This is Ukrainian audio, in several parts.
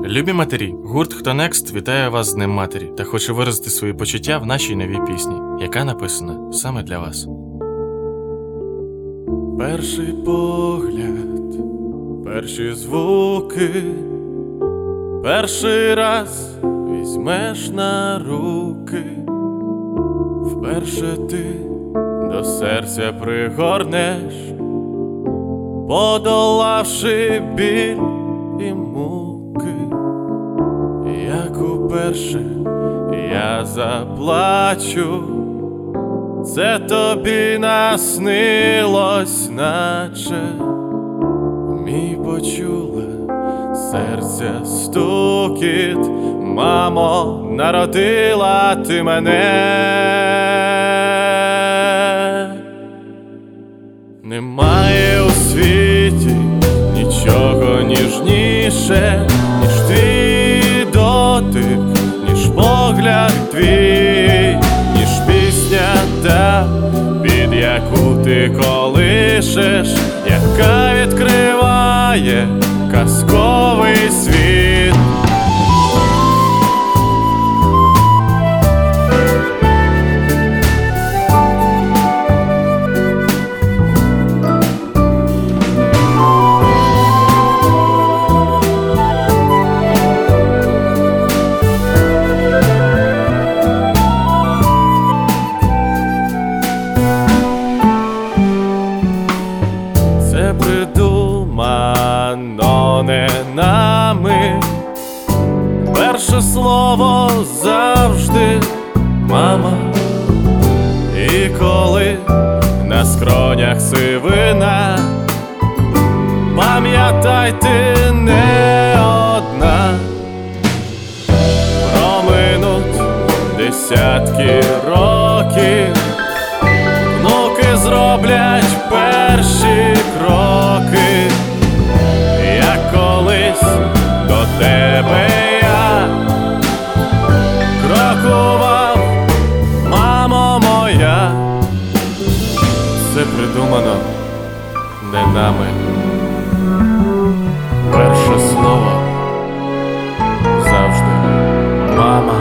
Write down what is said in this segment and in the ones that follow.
Любі матері, гурт «Хто Некст» вітає вас з Днем Матері та хоче виразити свої почуття в нашій новій пісні, яка написана саме для вас. Перший погляд, перші звуки, перший раз візьмеш на руки, вперше ти до серця пригорнеш, подолавши біль і муки. Як уперше я заплачу, це тобі наснилось, наче мій почула серця стукіт. Мамо, народила ти мене. Немає у світі нічого ніжніше, ніж твій дотик, ніж погляд твій, ніж пісня та, під яку ти колишеш, яка відкриває казковий світ. Це придумано не нами, перше слово завжди мама. І коли на скронях сивина, пам'ятай, ти не одна. Проминуть десятки років, внуки зроблять перші кроки, як колись до тебе я крокував, мамо моя. Все придумано не нами, перше слово завжди мама.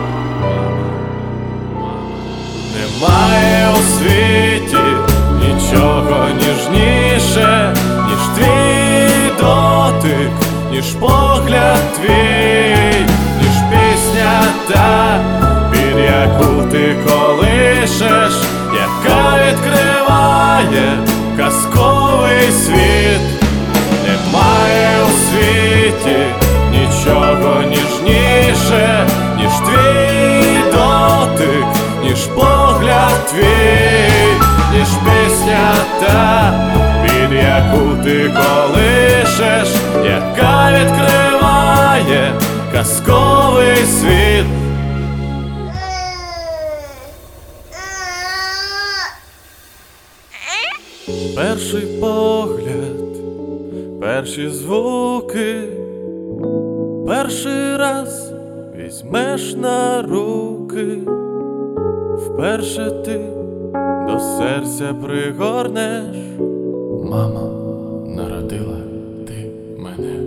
Немає у світі нічого ніжніше, ніж твій дотик, ніж погляд твій, ніж пісня та, під яку ти колишеш, яка відкриває казковий світ. Немає у світі нічого ніжніше, ніж твій дотик, ніж погляд твій, ніж пісня та, під яку ти колишеш, яка відкриває казковий світ. Перший погляд, перші звуки, перший раз візьмеш на руки, вперше ти до серця пригорнеш. Мамо, народила ти мене.